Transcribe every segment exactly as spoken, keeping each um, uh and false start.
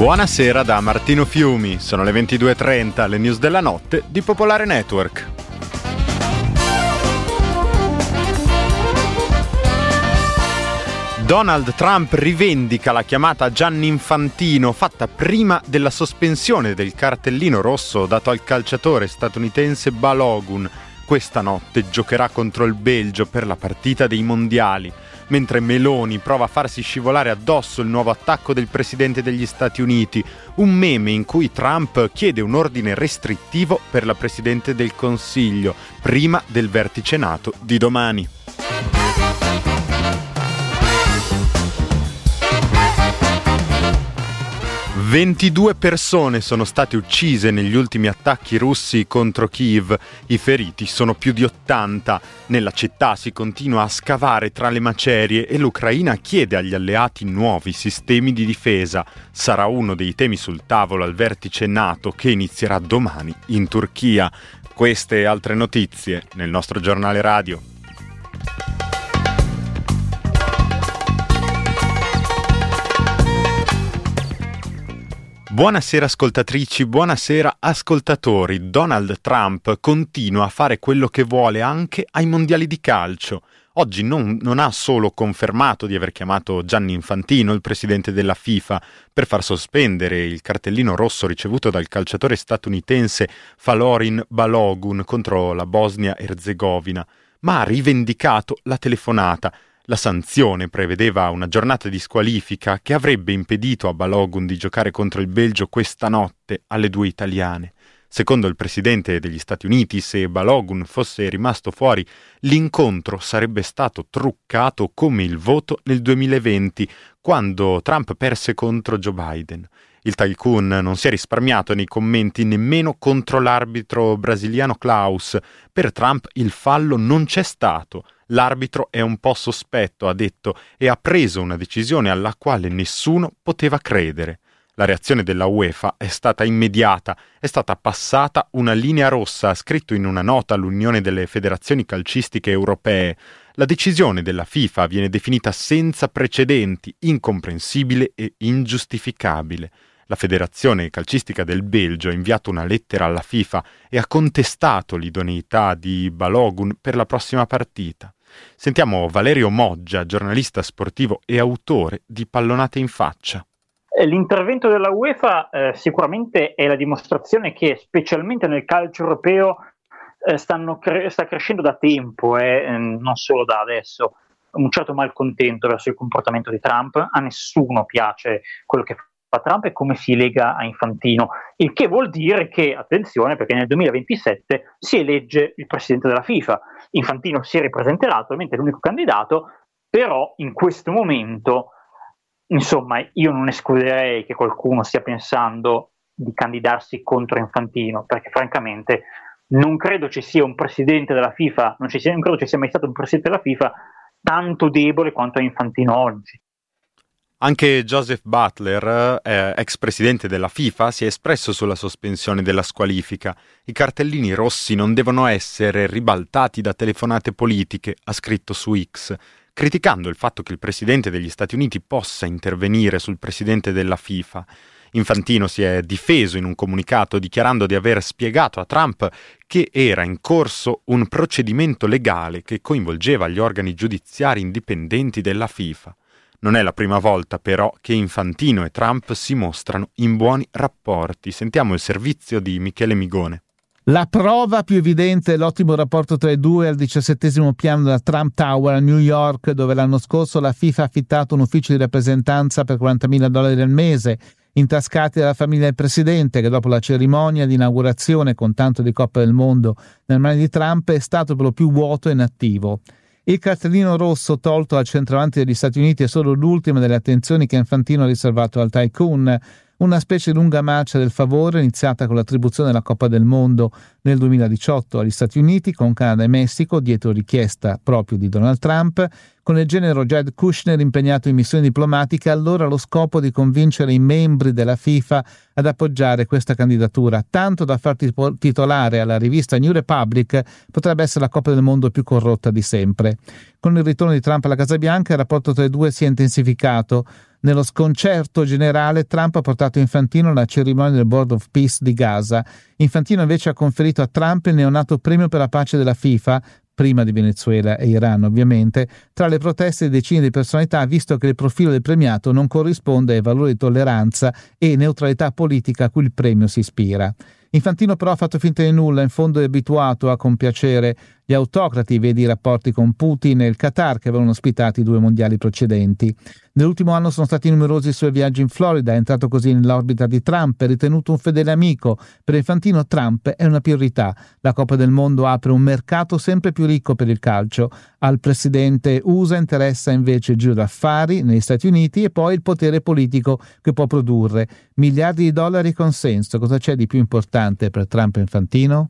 Buonasera da Martino Fiumi, sono le ventidue e trenta, le news della notte di Popolare Network. Donald Trump rivendica la chiamata a Gianni Infantino fatta prima della sospensione del cartellino rosso dato al calciatore statunitense Balogun. Questa notte giocherà contro il Belgio per la partita dei mondiali, mentre Meloni prova a farsi scivolare addosso il nuovo attacco del presidente degli Stati Uniti, un meme in cui Trump chiede un ordine restrittivo per la presidente del Consiglio, prima del vertice NATO di domani. ventidue persone sono state uccise negli ultimi attacchi russi contro Kiev, i feriti sono più di ottanta. Nella città si continua a scavare tra le macerie e l'Ucraina chiede agli alleati nuovi sistemi di difesa. Sarà uno dei temi sul tavolo al vertice NATO che inizierà domani in Turchia. Queste e altre notizie nel nostro giornale radio. Buonasera ascoltatrici, buonasera ascoltatori. Donald Trump continua a fare quello che vuole anche ai mondiali di calcio. Oggi non, non ha solo confermato di aver chiamato Gianni Infantino, il presidente della FIFA, per far sospendere il cartellino rosso ricevuto dal calciatore statunitense Falorin Balogun contro la Bosnia-Erzegovina, ma ha rivendicato la telefonata. La sanzione prevedeva una giornata di squalifica che avrebbe impedito a Balogun di giocare contro il Belgio questa notte alle due italiane. Secondo il presidente degli Stati Uniti, se Balogun fosse rimasto fuori, l'incontro sarebbe stato truccato come il voto nel duemilaventi, quando Trump perse contro Joe Biden. Il tycoon non si è risparmiato nei commenti nemmeno contro l'arbitro brasiliano Klaus. Per Trump il fallo non c'è stato. L'arbitro è un po' sospetto, ha detto, e ha preso una decisione alla quale nessuno poteva credere. La reazione della UEFA è stata immediata, è stata passata una linea rossa, ha scritto in una nota l'Unione delle Federazioni Calcistiche Europee. La decisione della FIFA viene definita senza precedenti, incomprensibile e ingiustificabile. La Federazione Calcistica del Belgio ha inviato una lettera alla FIFA e ha contestato l'idoneità di Balogun per la prossima partita. Sentiamo Valerio Moggia, giornalista sportivo e autore di Pallonate in faccia. L'intervento della UEFA eh, sicuramente è la dimostrazione che, specialmente nel calcio europeo, eh, stanno cre- sta crescendo da tempo e eh, non solo da adesso. Un certo malcontento verso il comportamento di Trump. A nessuno piace quello che fa Trump e come si lega a Infantino, il che vuol dire che, attenzione, perché nel duemilaventisette si elegge il presidente della FIFA. Infantino si ripresenterà, attualmente è l'unico candidato, però in questo momento, insomma, io non escluderei che qualcuno stia pensando di candidarsi contro Infantino, perché francamente non credo ci sia un presidente della FIFA, non, ci sia, non credo ci sia mai stato un presidente della FIFA tanto debole quanto è Infantino oggi. Anche Joseph Butler, eh, ex presidente della FIFA, si è espresso sulla sospensione della squalifica. I cartellini rossi non devono essere ribaltati da telefonate politiche, ha scritto su X, criticando il fatto che il presidente degli Stati Uniti possa intervenire sul presidente della FIFA. Infantino si è difeso in un comunicato dichiarando di aver spiegato a Trump che era in corso un procedimento legale che coinvolgeva gli organi giudiziari indipendenti della FIFA. Non è la prima volta però che Infantino e Trump si mostrano in buoni rapporti. Sentiamo il servizio di Michele Migone. La prova più evidente è l'ottimo rapporto tra i due al diciassettesimo piano della Trump Tower a New York, dove l'anno scorso la FIFA ha affittato un ufficio di rappresentanza per quarantamila dollari al mese, intascati dalla famiglia del presidente, che dopo la cerimonia di inaugurazione con tanto di Coppa del Mondo nelle mani di Trump è stato per lo più vuoto e inattivo. Il cartellino rosso tolto al centravanti degli Stati Uniti è solo l'ultima delle attenzioni che Infantino ha riservato al tycoon, una specie di lunga marcia del favore iniziata con l'attribuzione della Coppa del Mondo nel duemiladiciotto agli Stati Uniti, con Canada e Messico, dietro richiesta proprio di Donald Trump, con il genero Jared Kushner impegnato in missioni diplomatiche, allora allo scopo di convincere i membri della FIFA ad appoggiare questa candidatura, tanto da far titolare alla rivista New Republic potrebbe essere la Coppa del Mondo più corrotta di sempre. Con il ritorno di Trump alla Casa Bianca il rapporto tra i due si è intensificato. Nello sconcerto generale, Trump ha portato Infantino alla cerimonia del Board of Peace di Gaza. Infantino invece ha conferito a Trump il neonato premio per la pace della FIFA, prima di Venezuela e Iran ovviamente, tra le proteste di decine di personalità, visto che il profilo del premiato non corrisponde ai valori di tolleranza e neutralità politica a cui il premio si ispira. Infantino però ha fatto finta di nulla, in fondo è abituato a compiacere gli autocrati, vedi i rapporti con Putin e il Qatar che avevano ospitato i due mondiali precedenti. Nell'ultimo anno sono stati numerosi i suoi viaggi in Florida, è entrato così nell'orbita di Trump, è ritenuto un fedele amico. Per Infantino Trump è una priorità. La Coppa del Mondo apre un mercato sempre più ricco per il calcio. Al presidente U S A interessa invece il giro d'affari negli Stati Uniti e poi il potere politico che può produrre. Miliardi di dollari consenso. Cosa c'è di più importante per Trump e Infantino?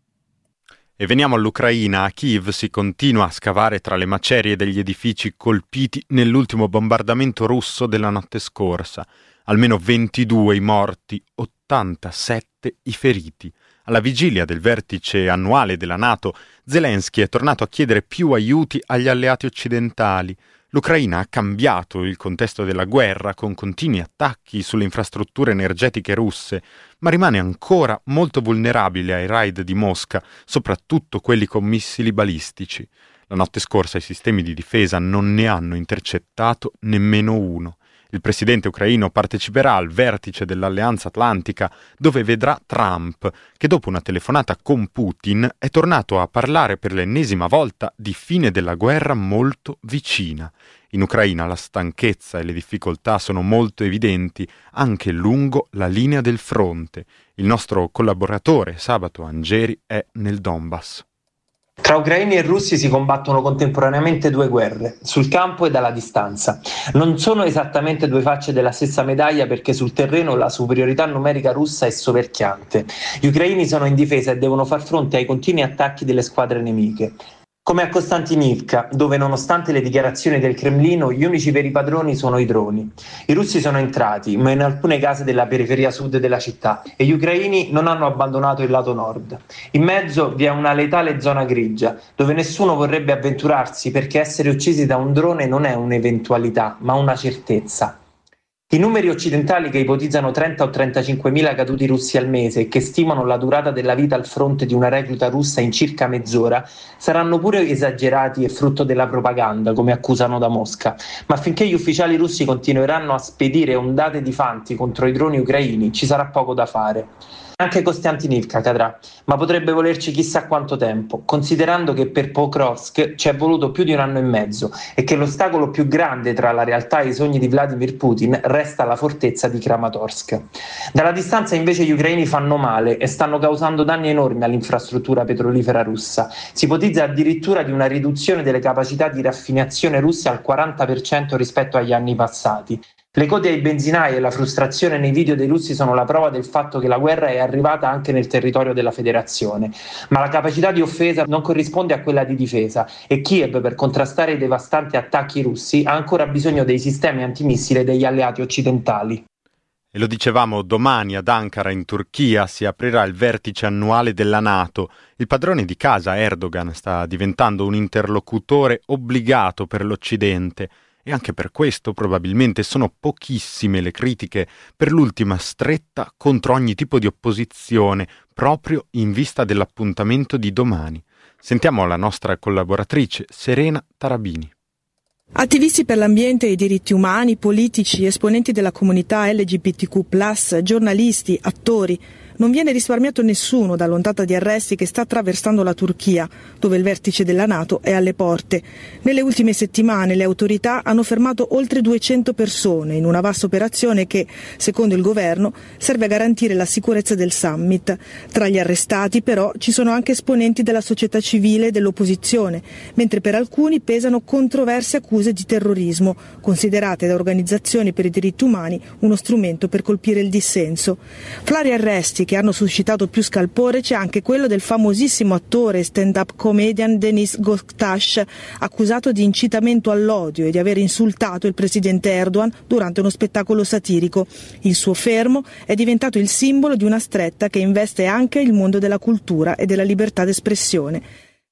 E veniamo all'Ucraina. A Kiev si continua a scavare tra le macerie degli edifici colpiti nell'ultimo bombardamento russo della notte scorsa. Almeno ventidue i morti, ottantasette i feriti. Alla vigilia del vertice annuale della NATO, Zelensky è tornato a chiedere più aiuti agli alleati occidentali. L'Ucraina ha cambiato il contesto della guerra con continui attacchi sulle infrastrutture energetiche russe, ma rimane ancora molto vulnerabile ai raid di Mosca, soprattutto quelli con missili balistici. La notte scorsa i sistemi di difesa non ne hanno intercettato nemmeno uno. Il presidente ucraino parteciperà al vertice dell'Alleanza Atlantica, dove vedrà Trump, che dopo una telefonata con Putin è tornato a parlare per l'ennesima volta di fine della guerra molto vicina. In Ucraina la stanchezza e le difficoltà sono molto evidenti anche lungo la linea del fronte. Il nostro collaboratore Sabato Angeri è nel Donbass. Tra ucraini e russi si combattono contemporaneamente due guerre, sul campo e dalla distanza. Non sono esattamente due facce della stessa medaglia perché sul terreno la superiorità numerica russa è soverchiante. Gli ucraini sono in difesa e devono far fronte ai continui attacchi delle squadre nemiche. Come a Kostantinivka, dove nonostante le dichiarazioni del Cremlino, gli unici veri padroni sono i droni. I russi sono entrati, ma in alcune case della periferia sud della città, e gli ucraini non hanno abbandonato il lato nord. In mezzo vi è una letale zona grigia, dove nessuno vorrebbe avventurarsi perché essere uccisi da un drone non è un'eventualità, ma una certezza. I numeri occidentali che ipotizzano trenta o trentacinquemila caduti russi al mese e che stimano la durata della vita al fronte di una recluta russa in circa mezz'ora saranno pure esagerati e frutto della propaganda, come accusano da Mosca. Ma finché gli ufficiali russi continueranno a spedire ondate di fanti contro i droni ucraini, ci sarà poco da fare. Anche Kostantinivka cadrà, ma potrebbe volerci chissà quanto tempo, considerando che per Pokrovsk ci è voluto più di un anno e mezzo e che l'ostacolo più grande tra la realtà e i sogni di Vladimir Putin resta la fortezza di Kramatorsk. Dalla distanza invece gli ucraini fanno male e stanno causando danni enormi all'infrastruttura petrolifera russa. Si ipotizza addirittura di una riduzione delle capacità di raffinazione russe al quaranta per cento rispetto agli anni passati. Le code ai benzinai e la frustrazione nei video dei russi sono la prova del fatto che la guerra è arrivata anche nel territorio della federazione, ma la capacità di offesa non corrisponde a quella di difesa e Kiev, per contrastare i devastanti attacchi russi, ha ancora bisogno dei sistemi antimissile degli alleati occidentali. E lo dicevamo, domani ad Ankara in Turchia si aprirà il vertice annuale della NATO. Il padrone di casa, Erdogan, sta diventando un interlocutore obbligato per l'Occidente. E anche per questo probabilmente sono pochissime le critiche per l'ultima stretta contro ogni tipo di opposizione, proprio in vista dell'appuntamento di domani. Sentiamo la nostra collaboratrice Serena Tarabini. Attivisti per l'ambiente e i diritti umani, politici, esponenti della comunità L G B T Q plus, giornalisti, attori. Non viene risparmiato nessuno dall'ondata di arresti che sta attraversando la Turchia, dove il vertice della NATO è alle porte. Nelle ultime settimane le autorità hanno fermato oltre duecento persone in una vasta operazione che, secondo il governo, serve a garantire la sicurezza del summit. Tra gli arrestati, però, ci sono anche esponenti della società civile e dell'opposizione, mentre per alcuni pesano controverse accuse di terrorismo, considerate da organizzazioni per i diritti umani uno strumento per colpire il dissenso. Fra gli arresti che hanno suscitato più scalpore c'è anche quello del famosissimo attore e stand-up comedian Deniz Göktaş, accusato di incitamento all'odio e di aver insultato il presidente Erdogan durante uno spettacolo satirico. Il suo fermo è diventato il simbolo di una stretta che investe anche il mondo della cultura e della libertà d'espressione.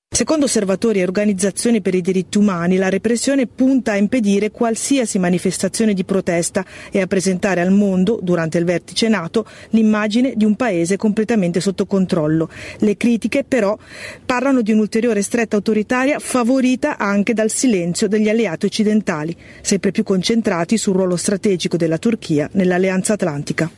Secondo osservatori e organizzazioni per i diritti umani, la repressione punta a impedire qualsiasi manifestazione di protesta e a presentare al mondo, durante il vertice NATO, l'immagine di un paese completamente sotto controllo. Le critiche, però, parlano di un'ulteriore stretta autoritaria favorita anche dal silenzio degli alleati occidentali, sempre più concentrati sul ruolo strategico della Turchia nell'Alleanza Atlantica.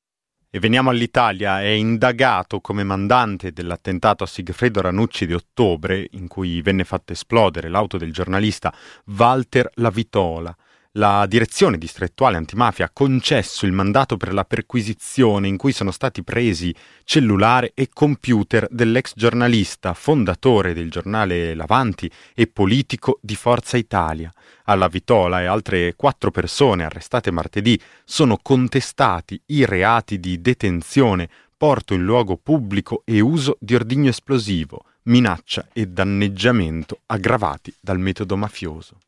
E veniamo all'Italia. È indagato come mandante dell'attentato a Sigfredo Ranucci di ottobre, in cui venne fatta esplodere l'auto del giornalista, Walter Lavitola. La direzione distrettuale antimafia ha concesso il mandato per la perquisizione, in cui sono stati presi cellulare e computer dell'ex giornalista, fondatore del giornale L'Avanti e politico di Forza Italia. Alla Vitola e altre quattro persone arrestate martedì sono contestati i reati di detenzione, porto in luogo pubblico e uso di ordigno esplosivo, minaccia e danneggiamento aggravati dal metodo mafioso.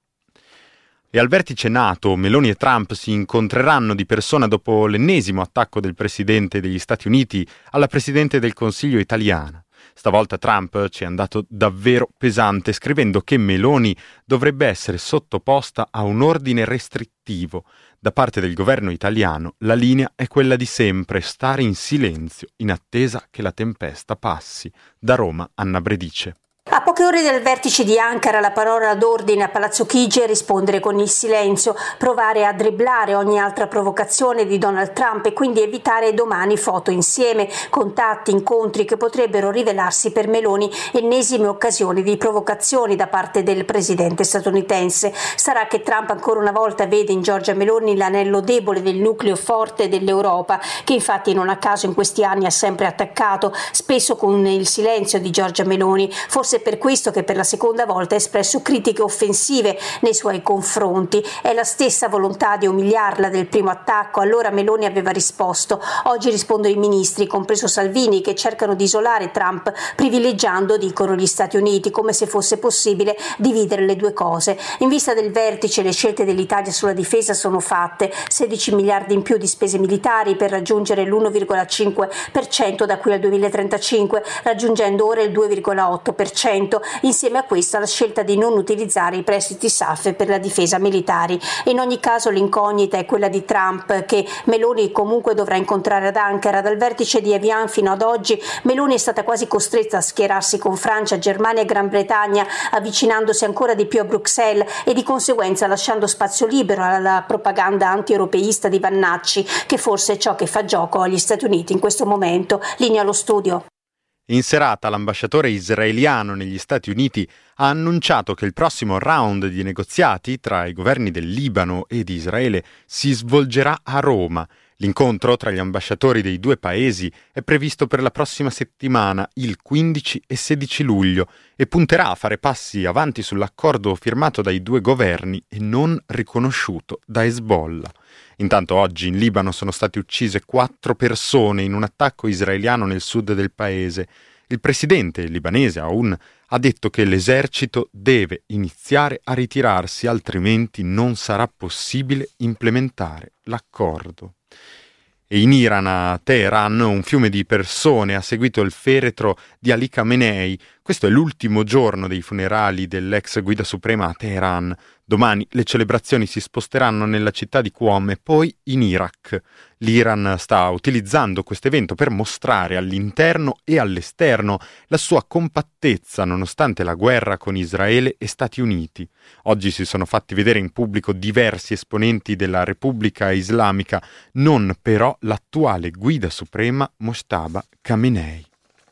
E al vertice NATO Meloni e Trump si incontreranno di persona dopo l'ennesimo attacco del presidente degli Stati Uniti alla presidente del Consiglio italiana. Stavolta Trump ci è andato davvero pesante, scrivendo che Meloni dovrebbe essere sottoposta a un ordine restrittivo. Da parte del governo italiano la linea è quella di sempre, stare in silenzio in attesa che la tempesta passi. Da Roma, Anna Bredice. A poche ore dal vertice di Ankara la parola d'ordine a Palazzo Chigi è rispondere con il silenzio, provare a dribblare ogni altra provocazione di Donald Trump e quindi evitare domani foto insieme, contatti, incontri che potrebbero rivelarsi per Meloni ennesime occasioni di provocazioni da parte del presidente statunitense. Sarà che Trump ancora una volta vede in Giorgia Meloni l'anello debole del nucleo forte dell'Europa, che infatti non a caso in questi anni ha sempre attaccato, spesso con il silenzio di Giorgia Meloni. Forse per questo che per la seconda volta ha espresso critiche offensive nei suoi confronti. È la stessa volontà di umiliarla del primo attacco. Allora Meloni aveva risposto: oggi rispondono i ministri, compreso Salvini, che cercano di isolare Trump privilegiando, dicono, gli Stati Uniti, come se fosse possibile dividere le due cose. In vista del vertice le scelte dell'Italia sulla difesa sono fatte: sedici miliardi in più di spese militari per raggiungere l'uno virgola cinque per cento da qui al duemilatrentacinque, raggiungendo ora il due virgola otto per cento. Insieme a questa la scelta di non utilizzare i prestiti S A F per la difesa militari. In ogni caso l'incognita è quella di Trump, che Meloni comunque dovrà incontrare ad Ankara. Dal vertice di Evian fino ad oggi Meloni è stata quasi costretta a schierarsi con Francia, Germania e Gran Bretagna, avvicinandosi ancora di più a Bruxelles e di conseguenza lasciando spazio libero alla propaganda anti-europeista di Vannacci, che forse è ciò che fa gioco agli Stati Uniti in questo momento. Linea allo studio. In serata l'ambasciatore israeliano negli Stati Uniti ha annunciato che il prossimo round di negoziati tra i governi del Libano e di Israele si svolgerà a Roma. L'incontro tra gli ambasciatori dei due paesi è previsto per la prossima settimana, il quindici e sedici luglio, e punterà a fare passi avanti sull'accordo firmato dai due governi e non riconosciuto da Hezbollah. Intanto oggi in Libano sono state uccise quattro persone in un attacco israeliano nel sud del paese. Il presidente libanese Aoun ha detto che l'esercito deve iniziare a ritirarsi, altrimenti non sarà possibile implementare l'accordo. E in Iran, a Teheran, un fiume di persone ha seguito il feretro di Ali Khamenei. Questo è l'ultimo giorno dei funerali dell'ex guida suprema a Teheran. Domani le celebrazioni si sposteranno nella città di Qom e poi in Iraq. L'Iran sta utilizzando questo evento per mostrare all'interno e all'esterno la sua compattezza nonostante la guerra con Israele e Stati Uniti. Oggi si sono fatti vedere in pubblico diversi esponenti della Repubblica Islamica, non però l'attuale guida suprema Mojtaba Khamenei.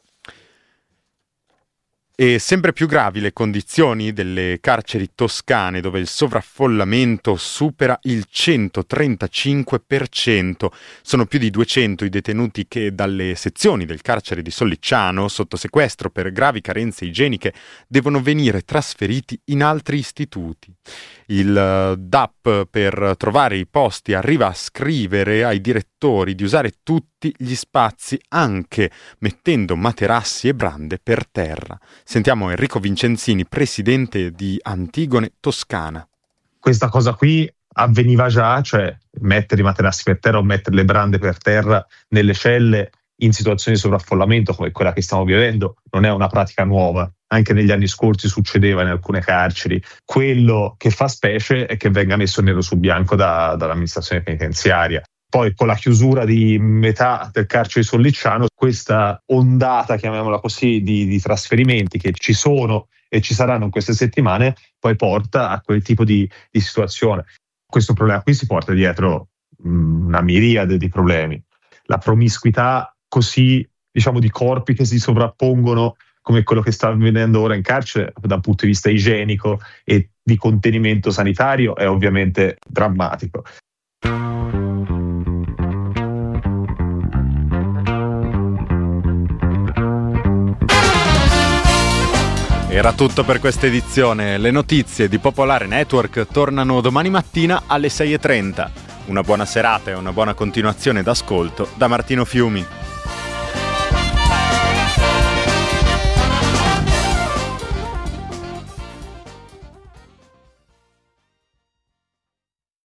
E sempre più gravi le condizioni delle carceri toscane, dove il sovraffollamento supera il centotrentacinque per cento. Sono più di duecento i detenuti che dalle sezioni del carcere di Sollicciano, sotto sequestro per gravi carenze igieniche, devono venire trasferiti in altri istituti. Il D A P, per trovare i posti, arriva a scrivere ai direttori di usare tutti gli spazi, anche mettendo materassi e brande per terra. Sentiamo Enrico Vincenzini, presidente di Antigone Toscana. Questa cosa qui avveniva già, cioè mettere i materassi per terra o mettere le brande per terra nelle celle in situazioni di sovraffollamento come quella che stiamo vivendo non è una pratica nuova. anche negli anni scorsi succedeva in alcune carceri. Quello che fa specie è che venga messo nero su bianco da, dall'amministrazione penitenziaria. Poi con la chiusura di metà del carcere di Sollicciano, questa ondata, chiamiamola così, di, di trasferimenti che ci sono e ci saranno in queste settimane, poi porta a quel tipo di, di situazione. Questo problema qui si porta dietro mh, una miriade di problemi. La promiscuità così, diciamo, di corpi che si sovrappongono, come quello che sta avvenendo ora in carcere, da un punto di vista igienico e di contenimento sanitario, è ovviamente drammatico. Era tutto per questa edizione. Le notizie di Popolare Network tornano domani mattina alle sei e trenta. Una buona serata e una buona continuazione d'ascolto da Martino Fiumi.